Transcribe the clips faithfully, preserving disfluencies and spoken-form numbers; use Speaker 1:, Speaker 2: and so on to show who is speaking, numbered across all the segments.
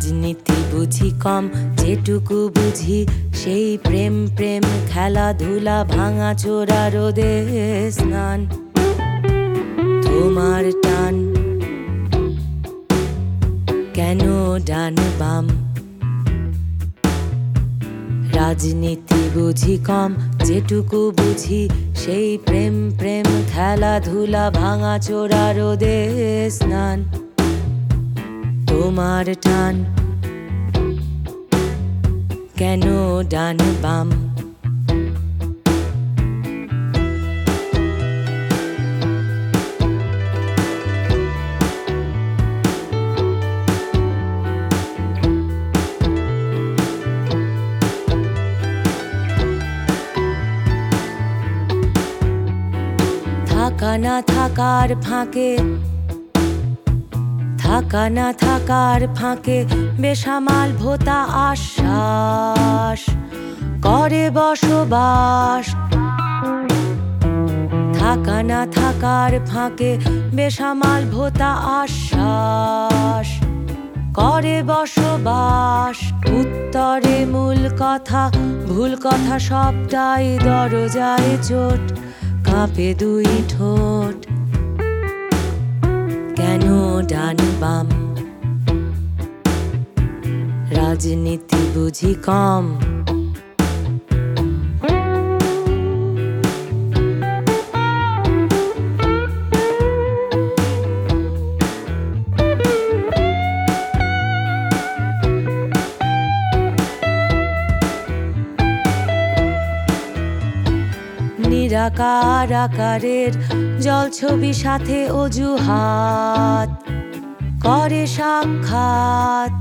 Speaker 1: রাজনীতি বুঝি কম, যেটুকু বুঝি সেই প্রেম প্রেম খেলাধুলা ভাঙা চোরা রোদে স্নান। তোমার টান কেন ডান বাম, রাজনীতি বুঝি কম, যেটুকু বুঝি সেই প্রেম প্রেম খেলাধুলা ভাঙা চোরা রোদে স্নান। তোমার টান কেন ডান বাম, থাকা না থাকার ফাঁকে, থাকা না থাকার ফাঁকে বেসামাল ভোতা আশ্বাস করে বসবাস। থাকা না থাকার ফাঁকে বেসামাল ভোতা আশ্বাস করে বসবাস। উত্তরে মূল কথা ভুল কথা সবটাই দরজায় চোট, কাঁপে দুই ঠোঁট কেন ডান বাম, রাজনীতি বুঝি কম। নিরাকার আকারের জলছবি সাথে অজুহাত করে সাক্ষাৎ।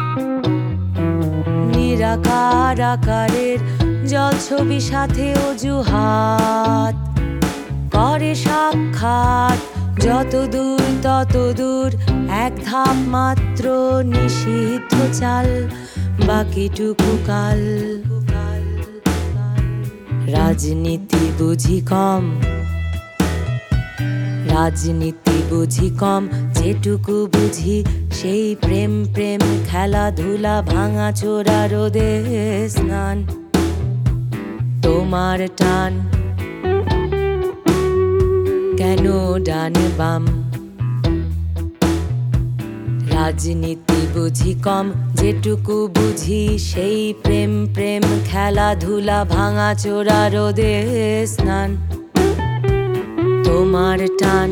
Speaker 1: নিরাকার আকারের জলছবি সাথে অজুহাত করে সাক্ষাৎ। যত দূর তত দূর এক ধাপ মাত্র নিষিদ্ধ চাল, বাকিটুকু কাল। রাজনীতি বুঝি কম, রাজনীতি বুঝি কম, যেটুকু বুঝি সেই প্রেম প্রেম খেলাধুলা ভাঙা চোরা রোদে স্নান। তোমার টান কেন ডান বাম, রাজনীতি বুঝি কম, যেটুকু বুঝি সেই প্রেম প্রেম খেলাধুলা ভাঙা চোরা রোদে স্নান। তোমার টান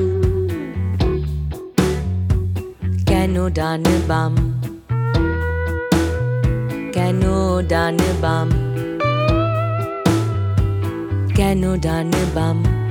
Speaker 1: কেন ডান বাম, কেন ডান বাম, কেন ডান বাম।